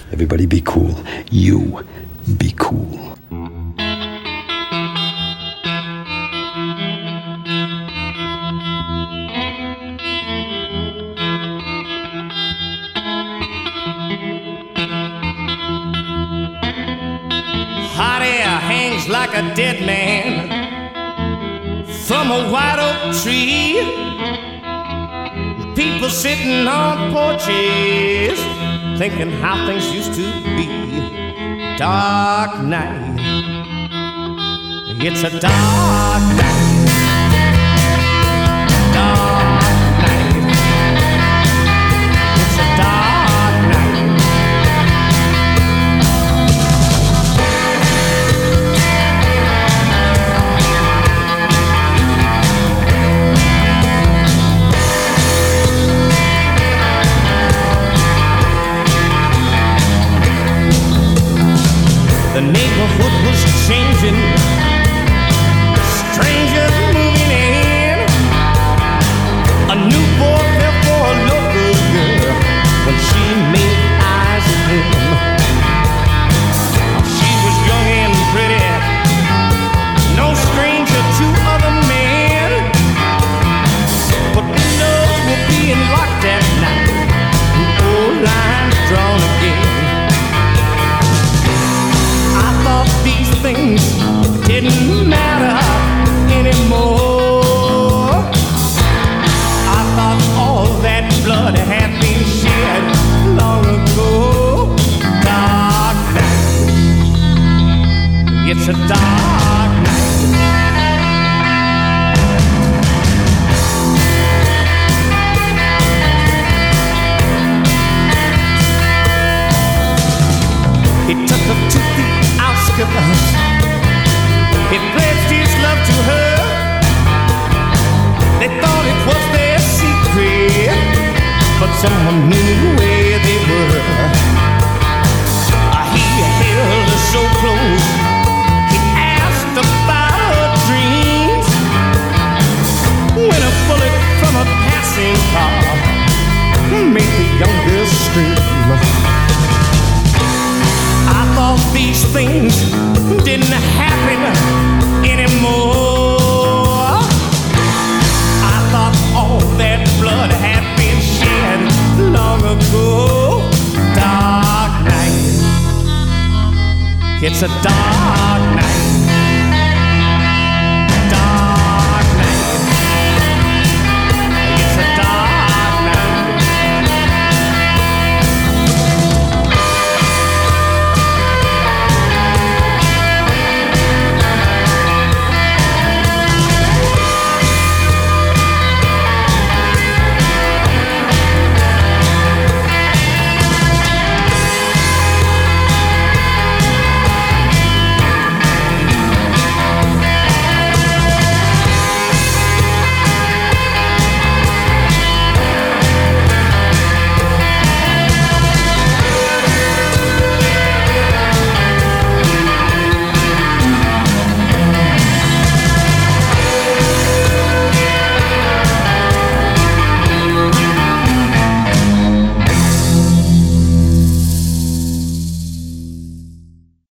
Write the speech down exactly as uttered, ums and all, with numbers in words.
Everybody be cool. You be cool. Hot air hangs like a dead man from a white oak tree. People sitting on porches thinking how things used to be. Dark night, it's a dark night. Dark night, it's a dark night. The neighborhood was changing, strangers moving in. A new boy fell for a local girl when she made eyes at him. She was young and pretty, no stranger to other men. But windows were being locked that night, and old lines drawn again. These things didn't matter anymore. I thought all that blood had been shed long ago. Dark night, it's a dark night. He took her to the outskirts. He pledged his love to her. They thought it was their secret, but someone knew where they were. He held her so close. He asked about her dreams. When a bullet from a passing car made the young girl scream. I thought these things didn't happen anymore. I thought all that blood had been shed long ago. Dark night, it's a dark